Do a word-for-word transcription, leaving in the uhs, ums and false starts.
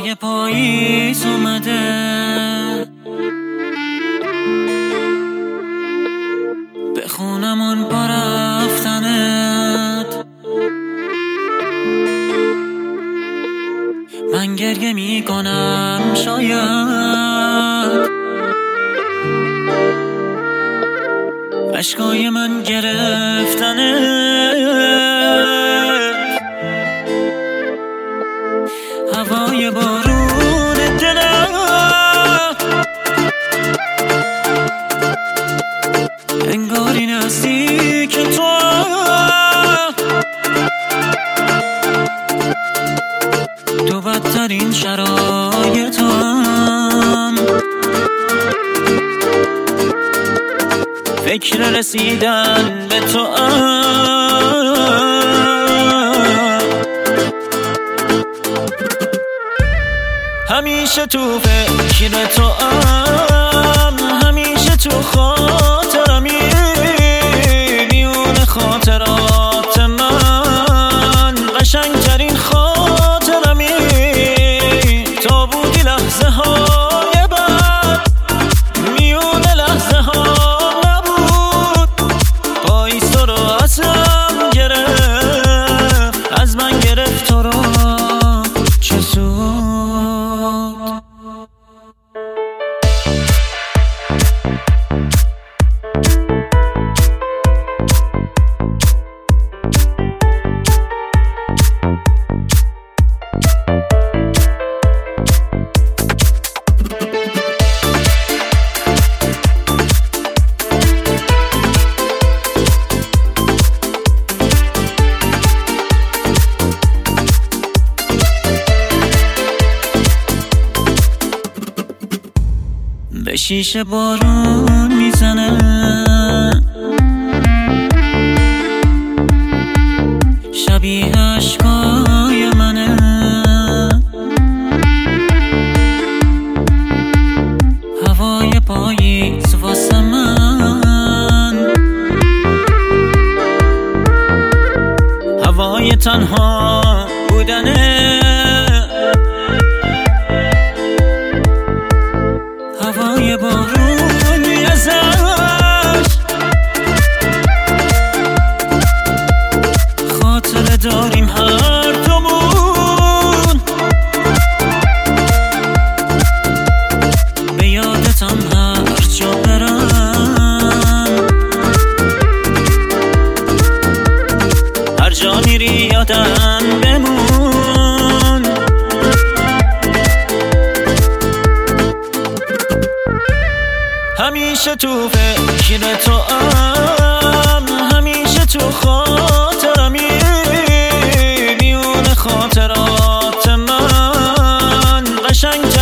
هوای پاییز اومده، به خونمون پا رفتنت. من گریه میکنم شاید اشکای من گرفتنت. هوای بارون دلم انگاری نزدیک تو، تو بدترین شرایطم، فکر رسیدن به تو همیشه تو فکر تو ام، همیشه تو خاطرمی، میون خاطرات من قشنگترین خاطرمی. تا بودی لحظه های بعد، میون لحظه ها نبود. پاییز تو رو ازم گرفت، از من گرفت تو رو، چه سود. به شیشه بارون میزنه، شبیه اشکای منه. هوای پاییز واسه من، هوای تنها بودنه. هوای بارون ازش خاطره داریم هر دومون، به یادتم هر جا برم، هر جا میری یادم بمون. همیشه تو فکر تو ام، همیشه تو خاطرمی، میون خاطرات من قشنگ